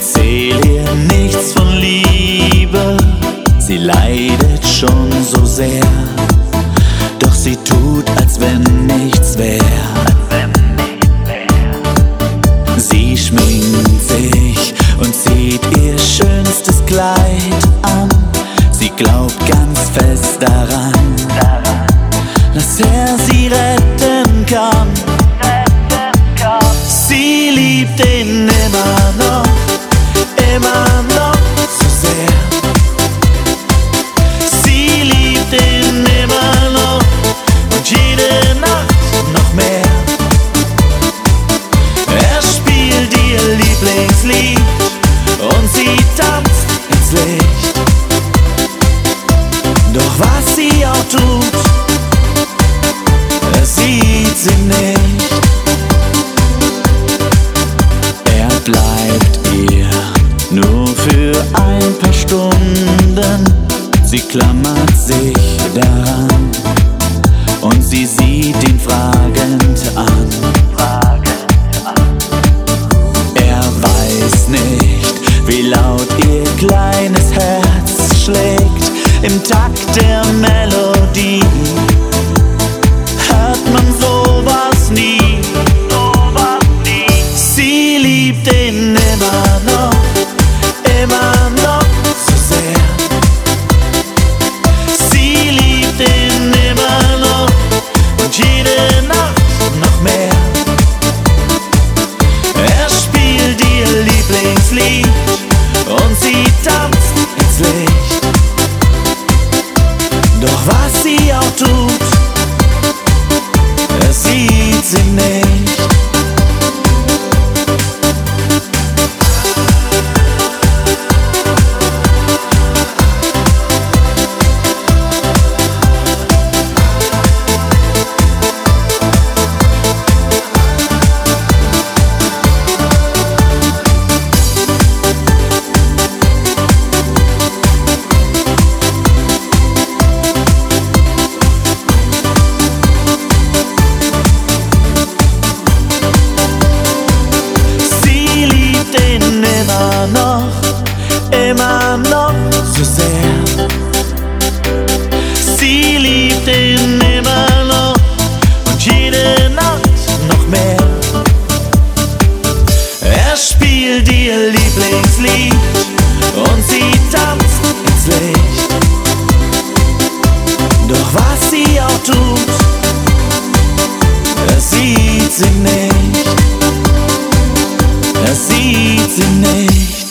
Erzähl ihr nichts von Liebe, sie leidet schon so sehr. Doch sie tut, als wenn nichts wär. Sie schminkt sich und zieht ihr schönstes Kleid an. Sie glaubt ganz fest daran, dass er sie retten kann. Sie liebt ihn immer noch so sehr. Sie liebt ihn immer noch und jede Nacht noch mehr. Er spielt ihr Lieblingslied und sie tanzt ins Licht. Doch was sie auch tut, er sieht sie nicht. Er bleibt ihr nur für ein paar Stunden. Sie klammert sich daran und sie sieht ihn fragend an. Er weiß nicht, wie laut ihr kleines Herz schlägt. Im Takt der Melodie hört man sowas nie. Sie liebt ihn immer noch so sehr. Sie liebt ihn immer noch und jede Nacht noch mehr. Er spielt ihr Lieblingslied und sie tanzt ins Licht. Doch was sie auch tut, er sieht sie nicht. Immer noch so sehr. Sie liebt ihn immer noch und jede Nacht noch mehr. Er spielt ihr Lieblingslied und sie tanzt ins Licht. Doch was sie auch tut, er sieht sie nicht. Er sieht sie nicht.